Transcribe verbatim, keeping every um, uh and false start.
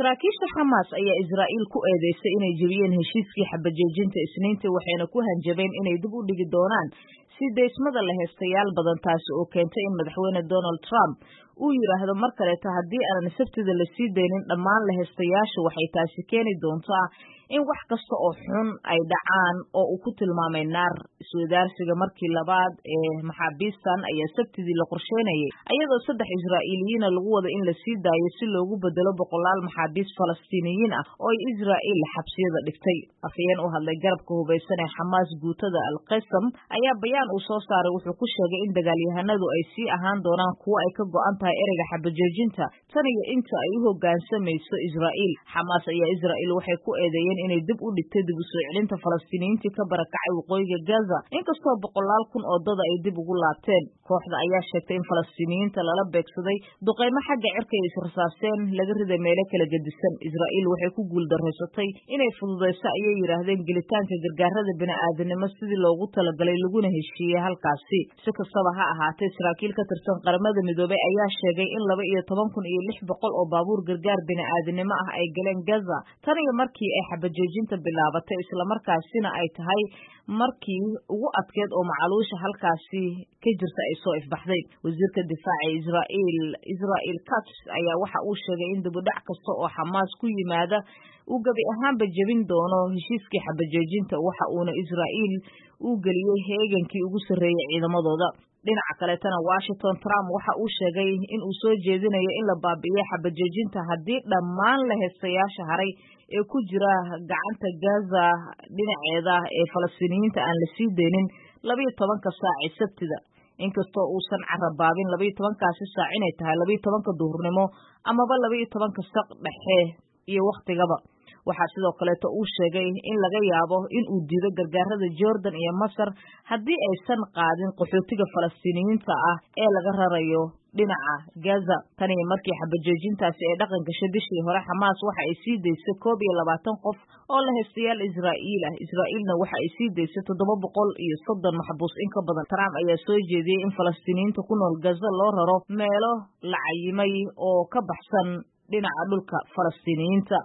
saraakiisha Xamaas ayaa Israa'iil ku eedeysay inay jabiyeen heshiiskii xabajoojinta Isniintii waxayna ku hanjabeen inay dib u dhigi doonaan si deysmada la heestayaal badan taasi oo keentay in madaxweyne Donald Trump uu yiraahdo mar kale haddii aan sabtida la sii deynin dhammaan la heestayaasha waxay taasi keeni doontaa in wax kasta oo xun ay dhacaan oo uu ku tilmaamay naar iswadaarsiga markii labaad ee maxaabiistan ayaa sabtidii la qorsheynayay ayadoo saddex Israa'iiliyiin lagu wada in la sii daayo si loogu bedelo boqolaal maxaabiis Falastiiniyiin ah oo Israa'iil xabsiyada dhigtay afayeen u hadlay garabka hubeysan ee Xamaas guutada Al-Qassam ayaa bayaan uu soo saaray wuxuu ku sheegay in dagaalyahanadu ay sii ahaan doonaan kuwa ay ka go'an tahay ereyga xabajoojinta tan iyo inta ay u hoggaansamayso Israa'iil Xamaas ayaa Israa'iil waxay ku eedeeyeen inay dib u dhigtay dib u soo celinta Falastiiniyiinta ka barakacay waqooyiga Gaza inkastoo boqolaal kun oo dad ay dib ugu laabteen kooxda ayaa sheegtay in Falastiiniyiinta lala beegsaday duqeymo xagga cirka ay israasaaseen laga riday meelo kala gedisan Israa'iil waxay ku guuldareysatay inay fududeyso ayay yiraahdeen gelitaanka gargaarada bini'aadanimo sidii loogu talagalay laguna heshiiyay halkaasi si kastaba ha ahaatee saraakiil ka tirsan qaramada midoobay ayaa sheegay in laba iyo toban kun iyo lix boqol oo baabuur gargaar bini'aadanimo ah ay galeen Gaza tan iyo markii ay xabajoojinta bilaabatay isla markaasina ay tahay markii ugu adkeed oo macaluusha halkaasi ka jirta ay soo ifbaxday wasiirka difaaca Israa'iil Israel Katz ayaa waxa uu sheegay in dib u dhac kasta oo Xamaas ku yimaada uu gabi ahaanba jabin doono heshiiskii xabajoojinta waxa uuna Israa'iil uu galiyay heegankii ugu sarreeyay ciidamadooda dhinaca kale tan Washington Trump waxa uu sheegay in uu soo jeedinayo in la baabi'iyo xabajoojinta haddii dhammaan la heestayaasha haray ee ku jira gacanta Gaza dhinaceeda ee Falastiiniyiinta aan la sii deynin laba iyo tobanka saac ee Sabtida inkastoo uusan carabaabin laba iyo tobankaasi saac inay tahay laba iyo tobanka duhurnimo amaba laba iyo tobanka saq dhexe iyo waqtigaba waxaa sidoo kale uu sheegay in laga yaabo in uu diido gargaarada Jordan iyo Masar haddii aysan qaadin qaxootiga Falastiiniyiinta ah ee laga rarayo dhinaca Gaza tani markii xabajoojintaasi ay dhaqan gashay bishii hore Xamaas waxa ay sii deysay koob iyo labaatan qof oo la heestayaal Israa'iil ah Israa'iilna waxa ay sii deysay toddoba boqol iyo soddon maxbuus in ka badan Trump ayaa soo jeediyay in Falastiiniyiinta ku nool Gaza loo raro meelo la cayimay oo ka baxsan dhinaca dhulka Falastiiniyiinta